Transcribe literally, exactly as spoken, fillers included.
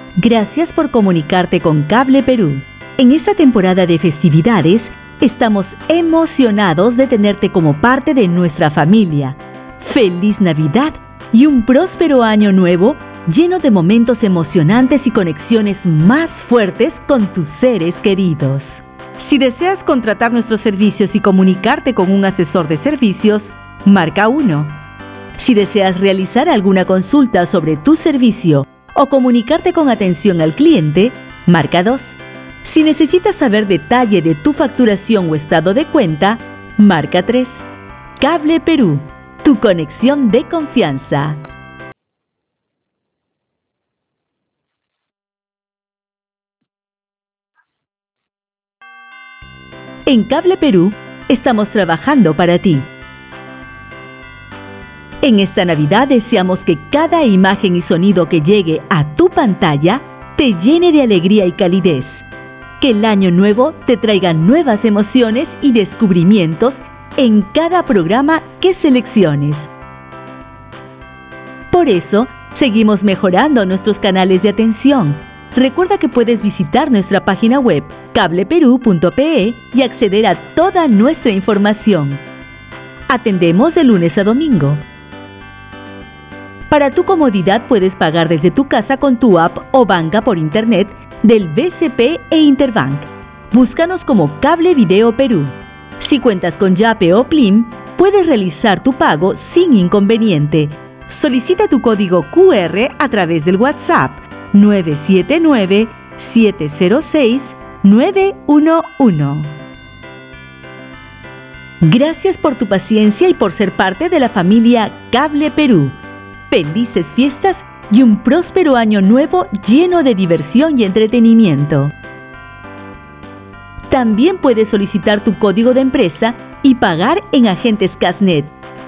Gracias por comunicarte con Cable Perú. En esta temporada de festividades, estamos emocionados de tenerte como parte de nuestra familia. ¡Feliz Navidad y un próspero año nuevo lleno de momentos emocionantes y conexiones más fuertes con tus seres queridos! Si deseas contratar nuestros servicios y comunicarte con un asesor de servicios, marca uno. Si deseas realizar alguna consulta sobre tu servicio o comunicarte con atención al cliente, marca dos. Si necesitas saber detalle de tu facturación o estado de cuenta, marca tres. Cable Perú, tu conexión de confianza. En Cable Perú, estamos trabajando para ti. En esta Navidad deseamos que cada imagen y sonido que llegue a tu pantalla te llene de alegría y calidez. Que el año nuevo te traiga nuevas emociones y descubrimientos en cada programa que selecciones. Por eso, seguimos mejorando nuestros canales de atención. Recuerda que puedes visitar nuestra página web cable perú punto pe y acceder a toda nuestra información. Atendemos de lunes a domingo. Para tu comodidad puedes pagar desde tu casa con tu app o banca por internet del B C P e Interbank. Búscanos como Cable Video Perú. Si cuentas con Yape o Plim, puedes realizar tu pago sin inconveniente. Solicita tu código Q R a través del WhatsApp nueve siete nueve, siete cero seis, nueve uno uno. Gracias por tu paciencia y por ser parte de la familia Cable Perú. Felices fiestas y un próspero año nuevo lleno de diversión y entretenimiento. También puedes solicitar tu código de empresa y pagar en Agentes Casnet.